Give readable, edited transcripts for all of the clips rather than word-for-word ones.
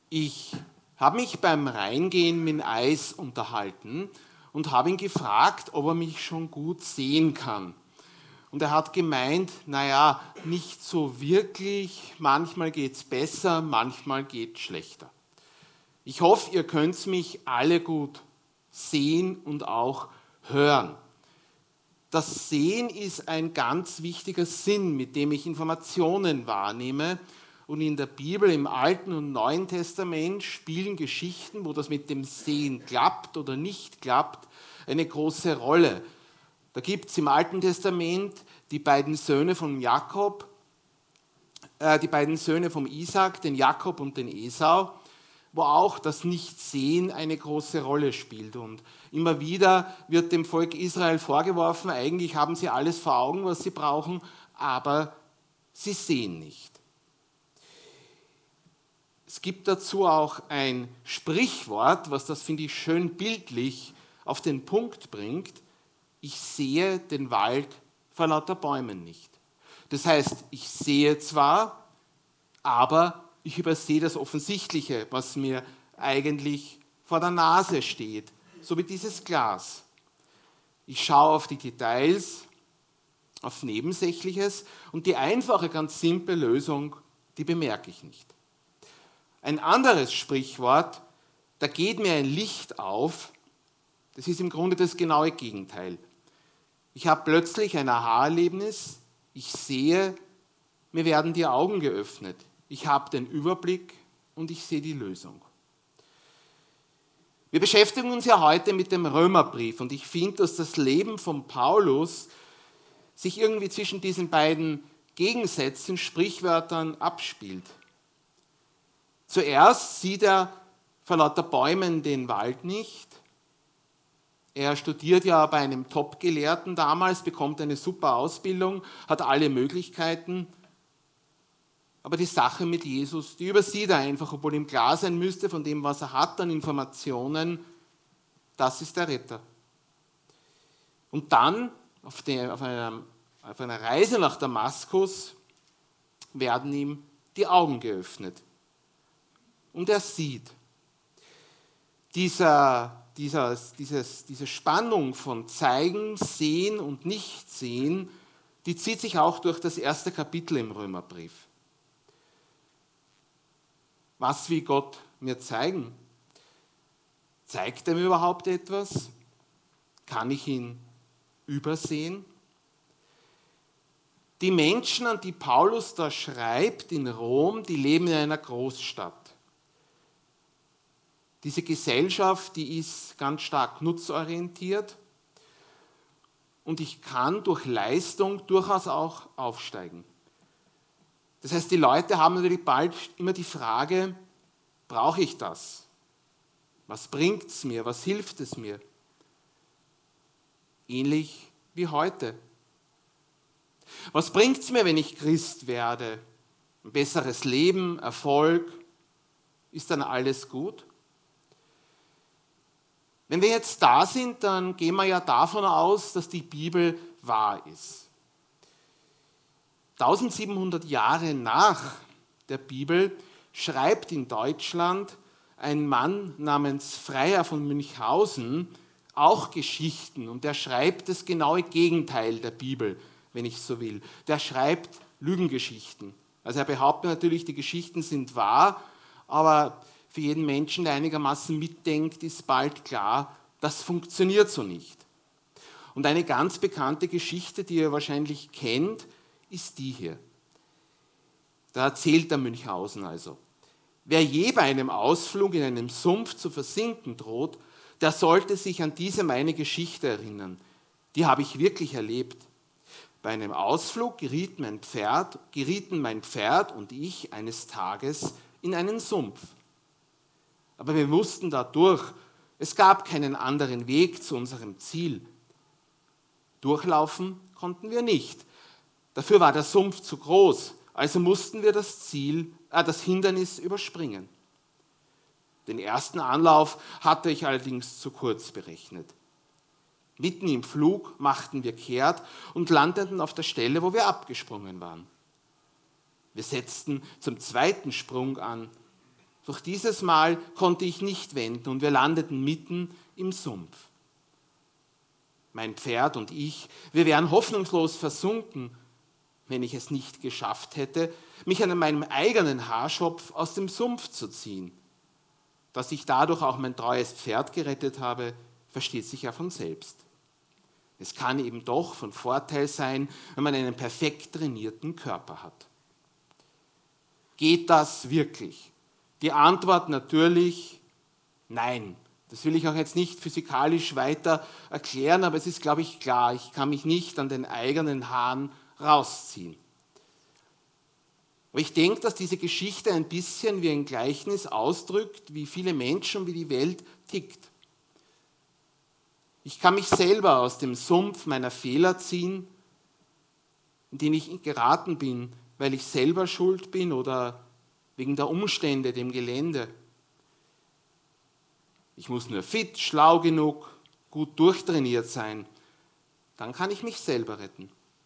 Ich habe mich beim Reingehen mit Eis unterhalten und habe ihn gefragt, ob er mich schon gut sehen kann. Und er hat gemeint, naja, nicht so wirklich, manchmal geht es besser, manchmal geht es schlechter. Ich hoffe, ihr könnt mich alle gut sehen und auch hören. Das Sehen ist ein ganz wichtiger Sinn, mit dem ich Informationen wahrnehme. Und in der Bibel, im Alten und Neuen Testament, spielen Geschichten, wo das mit dem Sehen klappt oder nicht klappt, eine große Rolle. Da gibt es im Alten Testament die beiden Söhne von Jakob, die beiden Söhne von Isaak, den Jakob und den Esau, wo auch das Nichtsehen eine große Rolle spielt. Und immer wieder wird dem Volk Israel vorgeworfen, eigentlich haben sie alles vor Augen, was sie brauchen, aber sie sehen nicht. Es gibt dazu auch ein Sprichwort, was das, finde ich, schön bildlich auf den Punkt bringt: Ich sehe den Wald vor lauter Bäumen nicht. Das heißt, ich sehe zwar, aber ich übersehe das Offensichtliche, was mir eigentlich vor der Nase steht, so wie dieses Glas. Ich schaue auf die Details, auf Nebensächliches und die einfache, ganz simple Lösung, die bemerke ich nicht. Ein anderes Sprichwort, da geht mir ein Licht auf, das ist im Grunde das genaue Gegenteil. Ich habe plötzlich ein Aha-Erlebnis, ich sehe, mir werden die Augen geöffnet. Ich habe den Überblick und ich sehe die Lösung. Wir beschäftigen uns ja heute mit dem Römerbrief und ich finde, dass das Leben von Paulus sich irgendwie zwischen diesen beiden Gegensätzen, Sprichwörtern abspielt. Zuerst sieht er vor lauter Bäumen den Wald nicht. Er studiert ja bei einem Top-Gelehrten damals, bekommt eine super Ausbildung, hat alle Möglichkeiten. Aber die Sache mit Jesus, die übersieht er einfach, obwohl ihm klar sein müsste, von dem, was er hat an Informationen, das ist der Retter. Und dann, auf einer Reise nach Damaskus, werden ihm die Augen geöffnet. Und er sieht. Diese Spannung von Zeigen, Sehen und Nichtsehen, die zieht sich auch durch das erste Kapitel im Römerbrief. Was will Gott mir zeigen? Zeigt er mir überhaupt etwas? Kann ich ihn übersehen? Die Menschen, an die Paulus da schreibt in Rom, die leben in einer Großstadt. Diese Gesellschaft, die ist ganz stark nutzorientiert und ich kann durch Leistung durchaus auch aufsteigen. Das heißt, die Leute haben natürlich bald immer die Frage, brauche ich das? Was bringt es mir? Was hilft es mir? Ähnlich wie heute. Was bringt es mir, wenn ich Christ werde? Ein besseres Leben, Erfolg? Ist dann alles gut? Wenn wir jetzt da sind, dann gehen wir ja davon aus, dass die Bibel wahr ist. 1700 Jahre nach der Bibel schreibt in Deutschland ein Mann namens Freier von Münchhausen auch Geschichten und der schreibt das genaue Gegenteil der Bibel, wenn ich so will. Der schreibt Lügengeschichten. Also er behauptet natürlich, die Geschichten sind wahr, aber für jeden Menschen, der einigermaßen mitdenkt, ist bald klar, das funktioniert so nicht. Und eine ganz bekannte Geschichte, die ihr wahrscheinlich kennt, ist die hier. Da erzählt der Münchhausen also: Wer je bei einem Ausflug in einem Sumpf zu versinken droht, der sollte sich an diese meine Geschichte erinnern. Die habe ich wirklich erlebt. Bei einem Ausflug gerieten mein Pferd und ich eines Tages in einen Sumpf. Aber wir mussten da durch. Es gab keinen anderen Weg zu unserem Ziel. Durchlaufen konnten wir nicht. Dafür war der Sumpf zu groß, also mussten wir das Hindernis überspringen. Den ersten Anlauf hatte ich allerdings zu kurz berechnet. Mitten im Flug machten wir kehrt und landeten auf der Stelle, wo wir abgesprungen waren. Wir setzten zum zweiten Sprung an. Doch dieses Mal konnte ich nicht wenden und wir landeten mitten im Sumpf. Mein Pferd und ich, wir wären hoffnungslos versunken, wenn ich es nicht geschafft hätte, mich an meinem eigenen Haarschopf aus dem Sumpf zu ziehen. Dass ich dadurch auch mein treues Pferd gerettet habe, versteht sich ja von selbst. Es kann eben doch von Vorteil sein, wenn man einen perfekt trainierten Körper hat. Geht das wirklich? Die Antwort natürlich nein. Das will ich auch jetzt nicht physikalisch weiter erklären, aber es ist, glaube ich, klar, ich kann mich nicht an den eigenen Haaren rausziehen. Aber ich denke, dass diese Geschichte ein bisschen wie ein Gleichnis ausdrückt, wie viele Menschen, wie die Welt tickt. Ich kann mich selber aus dem Sumpf meiner Fehler ziehen, in den ich geraten bin, weil ich selber schuld bin oder wegen der Umstände, dem Gelände. Ich muss nur fit, schlau genug, gut durchtrainiert sein. Dann kann ich mich selber retten.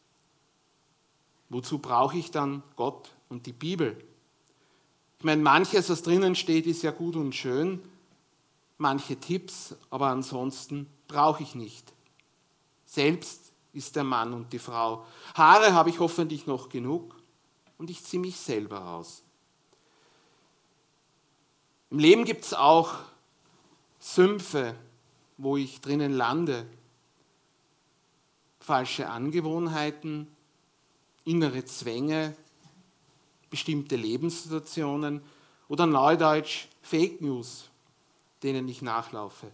Wozu brauche ich dann Gott und die Bibel? Ich meine, manches, was drinnen steht, ist ja gut und schön. Manche Tipps, aber ansonsten brauche ich nicht. Selbst ist der Mann und die Frau. Haare habe ich hoffentlich noch genug und ich ziehe mich selber raus. Im Leben gibt es auch Sümpfe, wo ich drinnen lande. Falsche Angewohnheiten, innere Zwänge, bestimmte Lebenssituationen oder neudeutsch Fake News, denen ich nachlaufe.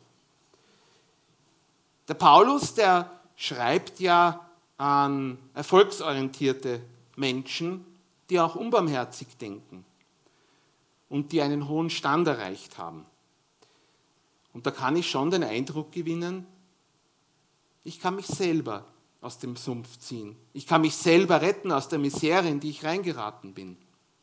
Der Paulus, der schreibt ja an erfolgsorientierte Menschen, die auch unbarmherzig denken und die einen hohen Stand erreicht haben. Und da kann ich schon den Eindruck gewinnen, ich kann mich selber aus dem Sumpf ziehen. Ich kann mich selber retten aus der Misere, in die ich reingeraten bin.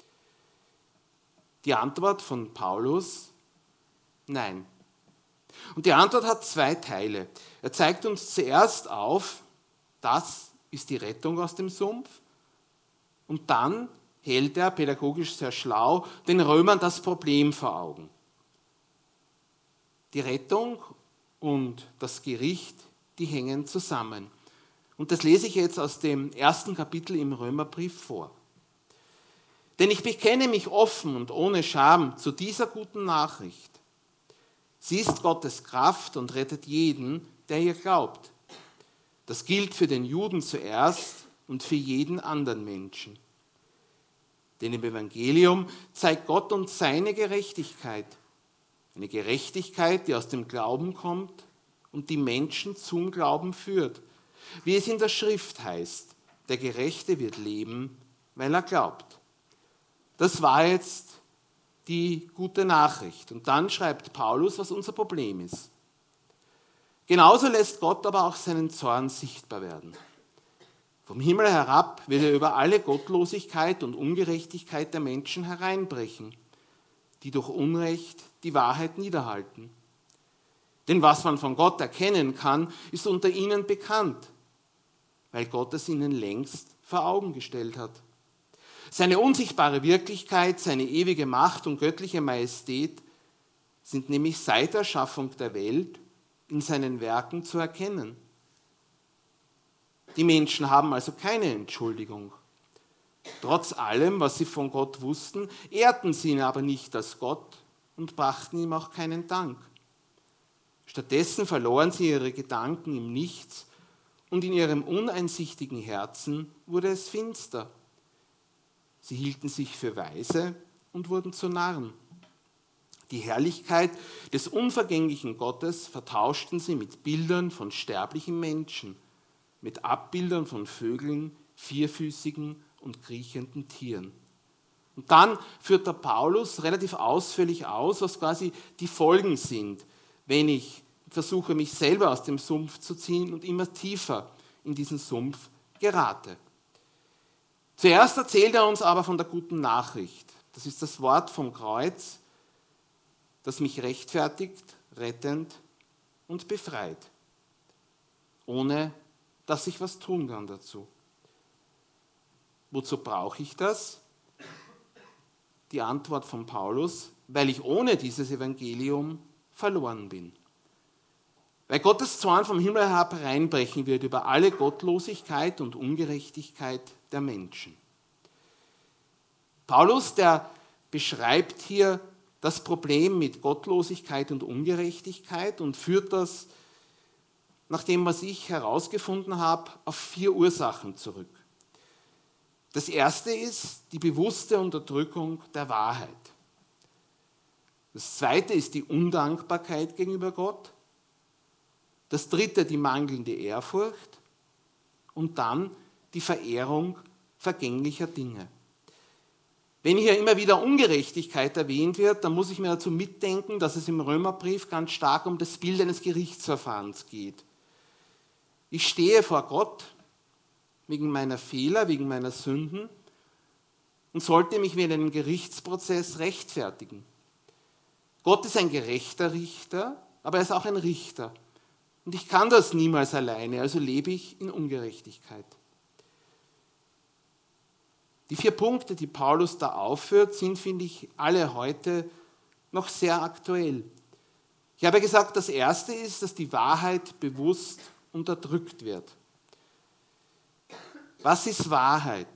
Die Antwort von Paulus, nein. Und die Antwort hat zwei Teile. Er zeigt uns zuerst auf, das ist die Rettung aus dem Sumpf. Und dann hält er, pädagogisch sehr schlau, den Römern das Problem vor Augen. Die Rettung und das Gericht, die hängen zusammen. Und das lese ich jetzt aus dem 1. Kapitel im Römerbrief vor. Denn ich bekenne mich offen und ohne Scham zu dieser guten Nachricht. Sie ist Gottes Kraft und rettet jeden, der ihr glaubt. Das gilt für den Juden zuerst und für jeden anderen Menschen. Denn im Evangelium zeigt Gott uns seine Gerechtigkeit. Eine Gerechtigkeit, die aus dem Glauben kommt und die Menschen zum Glauben führt. Wie es in der Schrift heißt, der Gerechte wird leben, weil er glaubt. Das war jetzt die gute Nachricht. Und dann schreibt Paulus, was unser Problem ist. Genauso lässt Gott aber auch seinen Zorn sichtbar werden. Vom Himmel herab wird er über alle Gottlosigkeit und Ungerechtigkeit der Menschen hereinbrechen, die durch Unrecht die Wahrheit niederhalten. Denn was man von Gott erkennen kann, ist unter ihnen bekannt, weil Gott es ihnen längst vor Augen gestellt hat. Seine unsichtbare Wirklichkeit, seine ewige Macht und göttliche Majestät sind nämlich seit der Schaffung der Welt in seinen Werken zu erkennen. Die Menschen haben also keine Entschuldigung. Trotz allem, was sie von Gott wussten, ehrten sie ihn aber nicht als Gott und brachten ihm auch keinen Dank. Stattdessen verloren sie ihre Gedanken im Nichts und in ihrem uneinsichtigen Herzen wurde es finster. Sie hielten sich für weise und wurden zu Narren. Die Herrlichkeit des unvergänglichen Gottes vertauschten sie mit Bildern von sterblichen Menschen, mit Abbildern von Vögeln, vierfüßigen und kriechenden Tieren. Und dann führt der Paulus relativ ausführlich aus, was quasi die Folgen sind, wenn ich versuche, mich selber aus dem Sumpf zu ziehen und immer tiefer in diesen Sumpf gerate. Zuerst erzählt er uns aber von der guten Nachricht. Das ist das Wort vom Kreuz, das mich rechtfertigt, rettend und befreit, ohne dass ich was tun kann dazu. Wozu brauche ich das? Die Antwort von Paulus, weil ich ohne dieses Evangelium verloren bin. Weil Gottes Zorn vom Himmel herab reinbrechen wird über alle Gottlosigkeit und Ungerechtigkeit der Menschen. Paulus, der beschreibt hier das Problem mit Gottlosigkeit und Ungerechtigkeit und führt das, nach dem, was ich herausgefunden habe, auf 4 Ursachen zurück. Das erste ist die bewusste Unterdrückung der Wahrheit. Das zweite ist die Undankbarkeit gegenüber Gott. Das dritte die mangelnde Ehrfurcht. Und dann die Verehrung vergänglicher Dinge. Wenn hier immer wieder Ungerechtigkeit erwähnt wird, dann muss ich mir dazu mitdenken, dass es im Römerbrief ganz stark um das Bild eines Gerichtsverfahrens geht. Ich stehe vor Gott wegen meiner Fehler, wegen meiner Sünden und sollte mich wie in einem Gerichtsprozess rechtfertigen. Gott ist ein gerechter Richter, aber er ist auch ein Richter. Und ich kann das niemals alleine, also lebe ich in Ungerechtigkeit. Die 4 Punkte, die Paulus da aufführt, sind, finde ich, alle heute noch sehr aktuell. Ich habe gesagt, das erste ist, dass die Wahrheit bewusst unterdrückt wird. Was ist Wahrheit?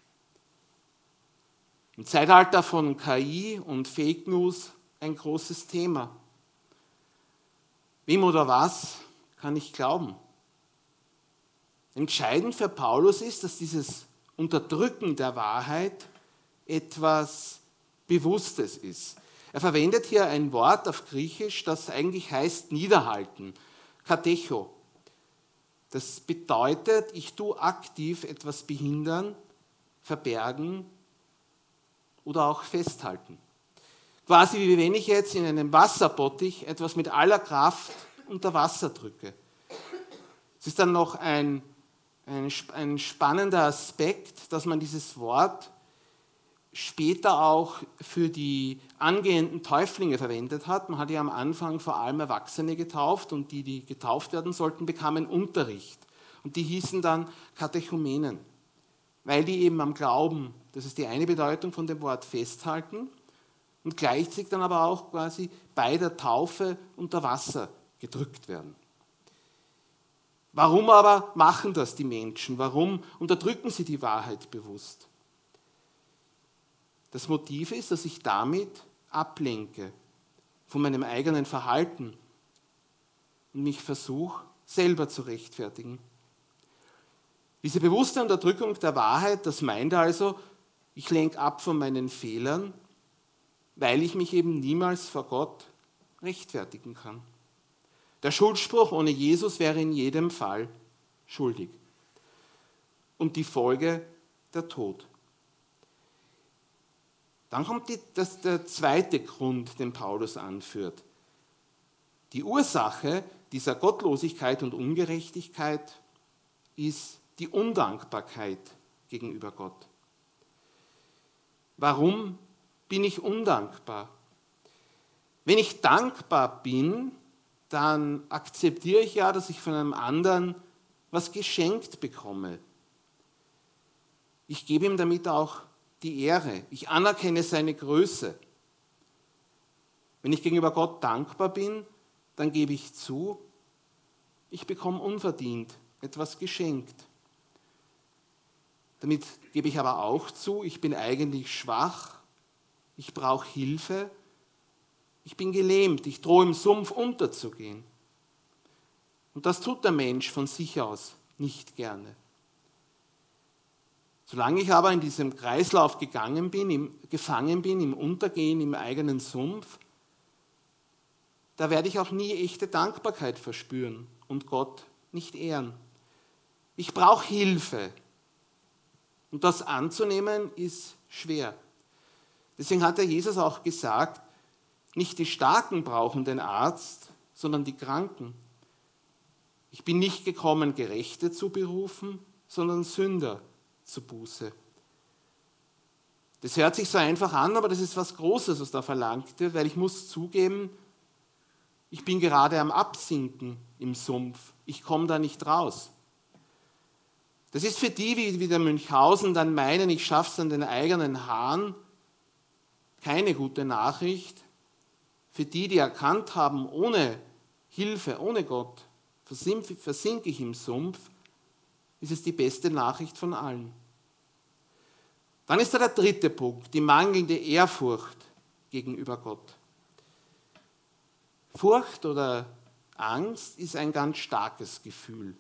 Im Zeitalter von KI und Fake News ein großes Thema. Wem oder was kann ich glauben? Entscheidend für Paulus ist, dass dieses Unterdrücken der Wahrheit etwas Bewusstes ist. Er verwendet hier ein Wort auf Griechisch, das eigentlich heißt niederhalten, katecho. Das bedeutet, ich tue aktiv etwas behindern, verbergen oder auch festhalten. Quasi wie wenn ich jetzt in einem Wasserbottich etwas mit aller Kraft unter Wasser drücke. Es ist dann noch ein spannender Aspekt, dass man dieses Wort später auch für die angehenden Täuflinge verwendet hat. Man hat ja am Anfang vor allem Erwachsene getauft und die getauft werden sollten, bekamen Unterricht. Und die hießen dann Katechumenen, weil die eben am Glauben, das ist die eine Bedeutung von dem Wort, festhalten und gleichzeitig dann aber auch quasi bei der Taufe unter Wasser gedrückt werden. Warum aber machen das die Menschen? Warum unterdrücken sie die Wahrheit bewusst? Das Motiv ist, dass ich damit ablenke von meinem eigenen Verhalten und mich versuche, selber zu rechtfertigen. Diese bewusste Unterdrückung der Wahrheit, das meint also, ich lenke ab von meinen Fehlern, weil ich mich eben niemals vor Gott rechtfertigen kann. Der Schuldspruch ohne Jesus wäre in jedem Fall schuldig. Und die Folge, der Tod. Dann kommt der zweite Grund, den Paulus anführt. Die Ursache dieser Gottlosigkeit und Ungerechtigkeit ist die Undankbarkeit gegenüber Gott. Warum bin ich undankbar? Wenn ich dankbar bin, dann akzeptiere ich ja, dass ich von einem anderen was geschenkt bekomme. Ich gebe ihm damit auch die Ehre. Ich anerkenne seine Größe. Wenn ich gegenüber Gott dankbar bin, dann gebe ich zu, ich bekomme unverdient etwas geschenkt. Damit gebe ich aber auch zu, ich bin eigentlich schwach, ich brauche Hilfe, ich bin gelähmt, ich drohe im Sumpf unterzugehen. Und das tut der Mensch von sich aus nicht gerne. Solange ich aber in diesem Kreislauf gefangen bin, im Untergehen, im eigenen Sumpf, da werde ich auch nie echte Dankbarkeit verspüren und Gott nicht ehren. Ich brauche Hilfe. Und das anzunehmen ist schwer. Deswegen hat der Jesus auch gesagt, nicht die Starken brauchen den Arzt, sondern die Kranken. Ich bin nicht gekommen, Gerechte zu berufen, sondern Sünder zur Buße. Das hört sich so einfach an, aber das ist was Großes, was da verlangt wird, weil ich muss zugeben, ich bin gerade am Absinken im Sumpf. Ich komme da nicht raus. Das ist für die, wie der Münchhausen dann meinen, ich schaffe es an den eigenen Haaren, keine gute Nachricht. Für die, die erkannt haben, ohne Hilfe, ohne Gott, versinke ich im Sumpf, ist es die beste Nachricht von allen. Dann ist da der dritte Punkt, die mangelnde Ehrfurcht gegenüber Gott. Furcht oder Angst ist ein ganz starkes Gefühl.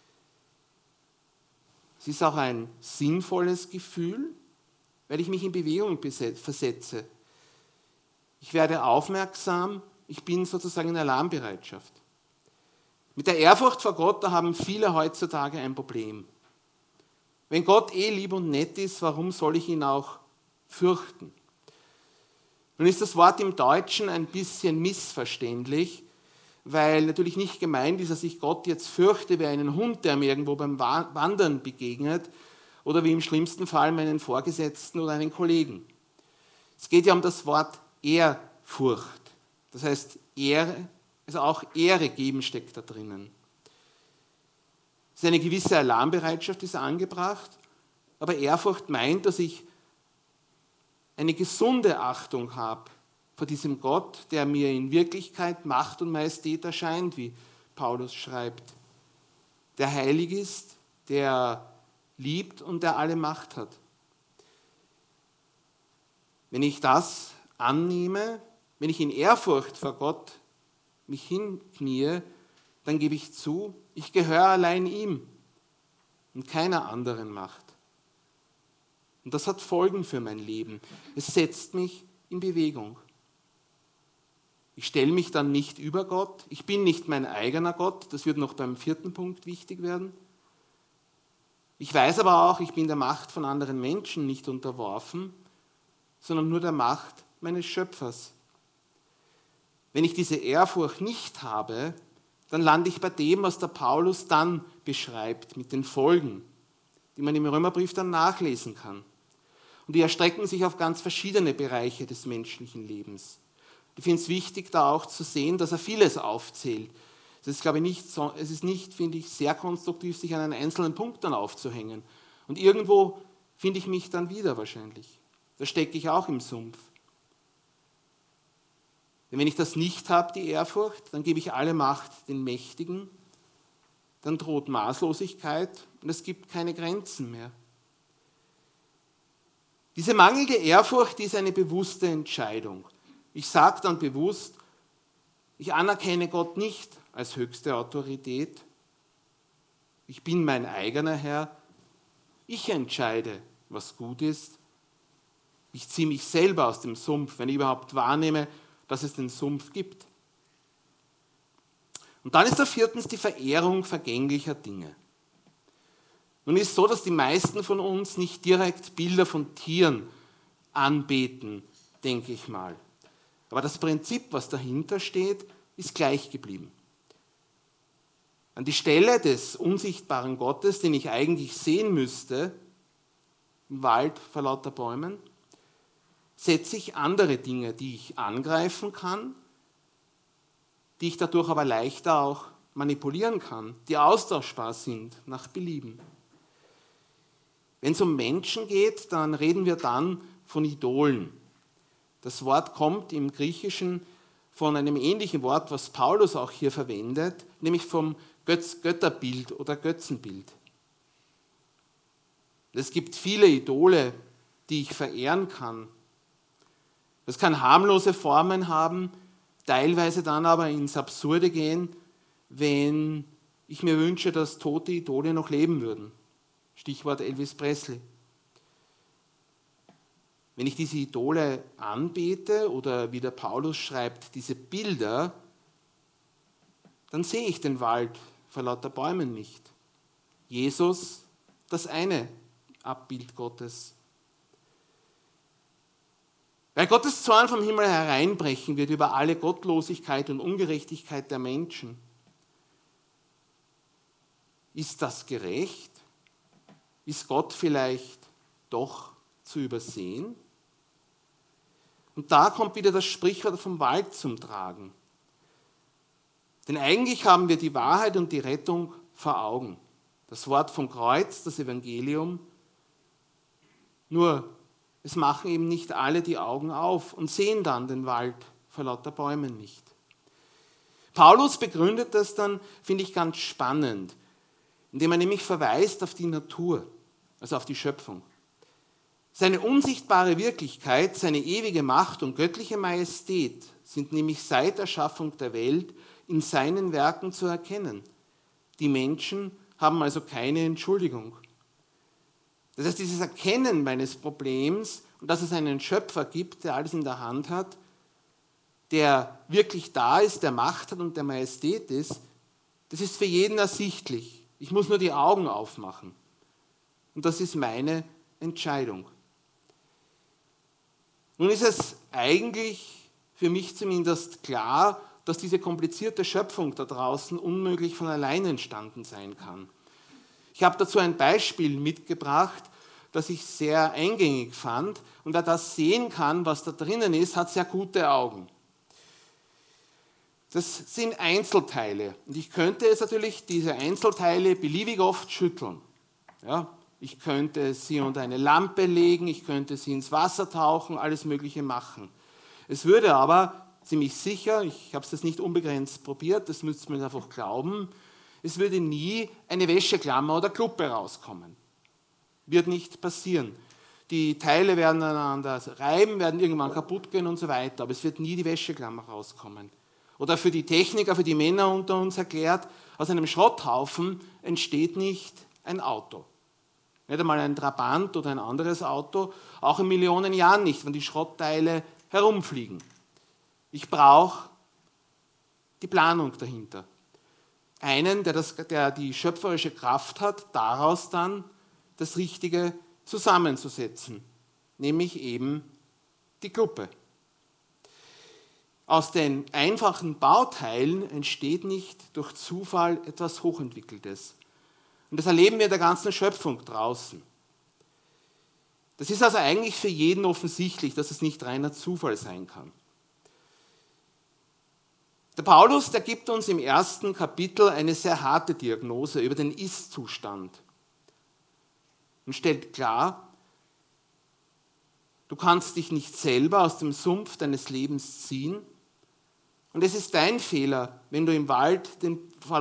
Es ist auch ein sinnvolles Gefühl, weil ich mich in Bewegung versetze. Ich werde aufmerksam, ich bin sozusagen in Alarmbereitschaft. Mit der Ehrfurcht vor Gott, da haben viele heutzutage ein Problem. Wenn Gott lieb und nett ist, warum soll ich ihn auch fürchten? Nun ist das Wort im Deutschen ein bisschen missverständlich, weil natürlich nicht gemeint ist, dass ich Gott jetzt fürchte wie einen Hund, der mir irgendwo beim Wandern begegnet, oder wie im schlimmsten Fall meinen Vorgesetzten oder einen Kollegen. Es geht ja um das Wort Ehrfurcht. Das heißt, Ehre, also auch Ehre geben steckt da drinnen. Es ist eine gewisse Alarmbereitschaft, ist angebracht, aber Ehrfurcht meint, dass ich eine gesunde Achtung habe vor diesem Gott, der mir in Wirklichkeit Macht und Majestät erscheint, wie Paulus schreibt, der heilig ist, der liebt und der alle Macht hat. Wenn ich das annehme, wenn ich in Ehrfurcht vor Gott mich hinknie, dann gebe ich zu, ich gehöre allein ihm und keiner anderen Macht. Und das hat Folgen für mein Leben. Es setzt mich in Bewegung. Ich stelle mich dann nicht über Gott, ich bin nicht mein eigener Gott, das wird noch beim 4. Punkt wichtig werden. Ich weiß aber auch, ich bin der Macht von anderen Menschen nicht unterworfen, sondern nur der Macht meines Schöpfers. Wenn ich diese Ehrfurcht nicht habe, dann lande ich bei dem, was der Paulus dann beschreibt, mit den Folgen, die man im Römerbrief dann nachlesen kann. Und die erstrecken sich auf ganz verschiedene Bereiche des menschlichen Lebens. Ich finde es wichtig, da auch zu sehen, dass er vieles aufzählt. Es ist nicht, finde ich, sehr konstruktiv, sich an einen einzelnen Punkt dann aufzuhängen. Und irgendwo finde ich mich dann wieder wahrscheinlich. Da stecke ich auch im Sumpf. Denn wenn ich das nicht habe, die Ehrfurcht, dann gebe ich alle Macht den Mächtigen, dann droht Maßlosigkeit und es gibt keine Grenzen mehr. Diese mangelnde Ehrfurcht ist eine bewusste Entscheidung. Ich sage dann bewusst, ich anerkenne Gott nicht als höchste Autorität. Ich bin mein eigener Herr. Ich entscheide, was gut ist. Ich ziehe mich selber aus dem Sumpf, wenn ich überhaupt wahrnehme, dass es den Sumpf gibt. Und dann ist da 4. die Verehrung vergänglicher Dinge. Nun ist es so, dass die meisten von uns nicht direkt Bilder von Tieren anbeten, denke ich mal. Aber das Prinzip, was dahinter steht, ist gleich geblieben. An die Stelle des unsichtbaren Gottes, den ich eigentlich sehen müsste, im Wald vor lauter Bäumen, setze ich andere Dinge, die ich angreifen kann, die ich dadurch aber leichter auch manipulieren kann, die austauschbar sind nach Belieben. Wenn es um Menschen geht, dann reden wir dann von Idolen. Das Wort kommt im Griechischen von einem ähnlichen Wort, was Paulus auch hier verwendet, nämlich vom Götterbild oder Götzenbild. Es gibt viele Idole, die ich verehren kann. Das kann harmlose Formen haben, teilweise dann aber ins Absurde gehen, wenn ich mir wünsche, dass tote Idole noch leben würden. Stichwort Elvis Presley. Wenn ich diese Idole anbete oder wie der Paulus schreibt, diese Bilder, dann sehe ich den Wald vor lauter Bäumen nicht. Jesus, das eine Abbild Gottes. Weil Gottes Zorn vom Himmel hereinbrechen wird über alle Gottlosigkeit und Ungerechtigkeit der Menschen. Ist das gerecht? Ist Gott vielleicht doch zu übersehen? Und da kommt wieder das Sprichwort vom Wald zum Tragen. Denn eigentlich haben wir die Wahrheit und die Rettung vor Augen. Das Wort vom Kreuz, das Evangelium. Nur Es machen eben nicht alle die Augen auf und sehen dann den Wald vor lauter Bäumen nicht. Paulus begründet das dann, finde ich, ganz spannend, indem er nämlich verweist auf die Natur, also auf die Schöpfung. Seine unsichtbare Wirklichkeit, seine ewige Macht und göttliche Majestät sind nämlich seit Erschaffung der Welt in seinen Werken zu erkennen. Die Menschen haben also keine Entschuldigung. Das heißt, dieses Erkennen meines Problems und dass es einen Schöpfer gibt, der alles in der Hand hat, der wirklich da ist, der Macht hat und der Majestät ist, das ist für jeden ersichtlich. Ich muss nur die Augen aufmachen. Und das ist meine Entscheidung. Nun ist es eigentlich für mich zumindest klar, dass diese komplizierte Schöpfung da draußen unmöglich von allein entstanden sein kann. Ich habe dazu ein Beispiel mitgebracht, das ich sehr eingängig fand. Und wer das sehen kann, was da drinnen ist, hat sehr gute Augen. Das sind Einzelteile. Und ich könnte jetzt natürlich diese Einzelteile beliebig oft schütteln. Ja, ich könnte sie unter eine Lampe legen, ich könnte sie ins Wasser tauchen, alles Mögliche machen. Es würde aber ziemlich sicher, ich habe es jetzt nicht unbegrenzt probiert, das müsst ihr mir einfach glauben, es würde nie eine Wäscheklammer oder Kluppe rauskommen. Wird nicht passieren. Die Teile werden aneinander reiben, werden irgendwann kaputt gehen und so weiter, aber es wird nie die Wäscheklammer rauskommen. Oder für die Techniker, für die Männer unter uns erklärt, aus einem Schrotthaufen entsteht nicht ein Auto. Nicht einmal ein Trabant oder ein anderes Auto, auch in Millionen Jahren nicht, wenn die Schrottteile herumfliegen. Ich brauche die Planung dahinter. Einen, der die schöpferische Kraft hat, daraus dann das Richtige zusammenzusetzen, nämlich eben die Gruppe. Aus den einfachen Bauteilen entsteht nicht durch Zufall etwas Hochentwickeltes. Und das erleben wir in der ganzen Schöpfung draußen. Das ist also eigentlich für jeden offensichtlich, dass es nicht reiner Zufall sein kann. Der Paulus, der gibt uns im ersten Kapitel eine sehr harte Diagnose über den Ist-Zustand und stellt klar, du kannst dich nicht selber aus dem Sumpf deines Lebens ziehen und es ist dein Fehler, wenn du den Wald vor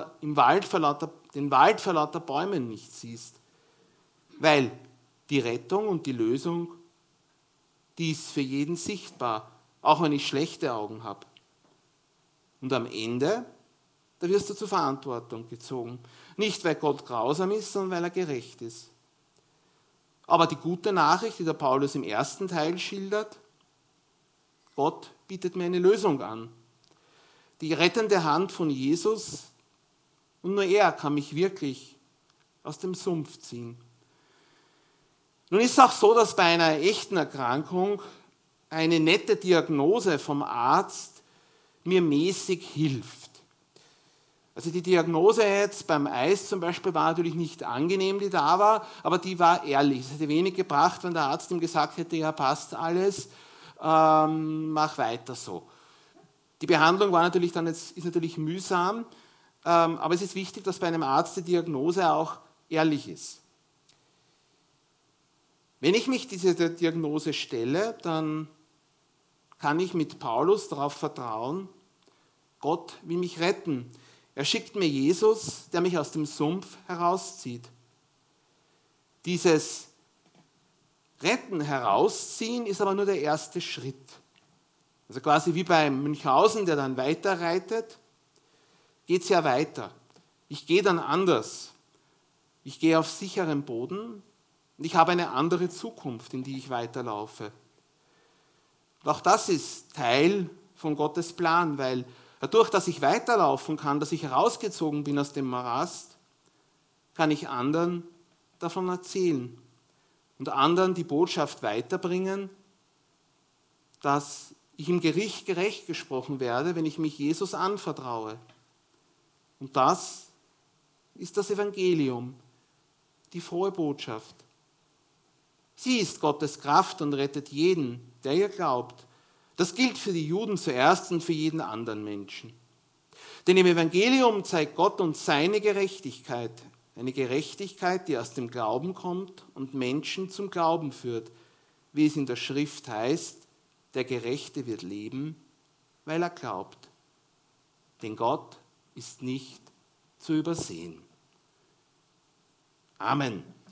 lauter Bäumen nicht siehst, weil die Rettung und die Lösung, die ist für jeden sichtbar, auch wenn ich schlechte Augen habe. Und am Ende, da wirst du zur Verantwortung gezogen. Nicht, weil Gott grausam ist, sondern weil er gerecht ist. Aber die gute Nachricht, die der Paulus im ersten Teil schildert, Gott bietet mir eine Lösung an. Die rettende Hand von Jesus, und nur er kann mich wirklich aus dem Sumpf ziehen. Nun ist es auch so, dass bei einer echten Erkrankung eine nette Diagnose vom Arzt mir mäßig hilft. Also die Diagnose jetzt beim Eis zum Beispiel war natürlich nicht angenehm, die da war, aber die war ehrlich. Es hätte wenig gebracht, wenn der Arzt ihm gesagt hätte, ja passt alles, mach weiter so. Die Behandlung ist natürlich mühsam, aber es ist wichtig, dass bei einem Arzt die Diagnose auch ehrlich ist. Wenn ich mich dieser Diagnose stelle, dann kann ich mit Paulus darauf vertrauen, Gott will mich retten. Er schickt mir Jesus, der mich aus dem Sumpf herauszieht. Dieses Retten, herausziehen ist aber nur der erste Schritt. Also quasi wie beim Münchhausen, der dann weiter reitet, geht es ja weiter. Ich gehe dann anders. Ich gehe auf sicherem Boden und ich habe eine andere Zukunft, in die ich weiterlaufe. Und auch das ist Teil von Gottes Plan, weil dadurch, dass ich weiterlaufen kann, dass ich herausgezogen bin aus dem Morast, kann ich anderen davon erzählen und anderen die Botschaft weiterbringen, dass ich im Gericht gerecht gesprochen werde, wenn ich mich Jesus anvertraue. Und das ist das Evangelium, die frohe Botschaft. Sie ist Gottes Kraft und rettet jeden, der ihr glaubt. Das gilt für die Juden zuerst und für jeden anderen Menschen. Denn im Evangelium zeigt Gott uns seine Gerechtigkeit. Eine Gerechtigkeit, die aus dem Glauben kommt und Menschen zum Glauben führt, wie es in der Schrift heißt, der Gerechte wird leben, weil er glaubt. Denn Gott ist nicht zu übersehen. Amen.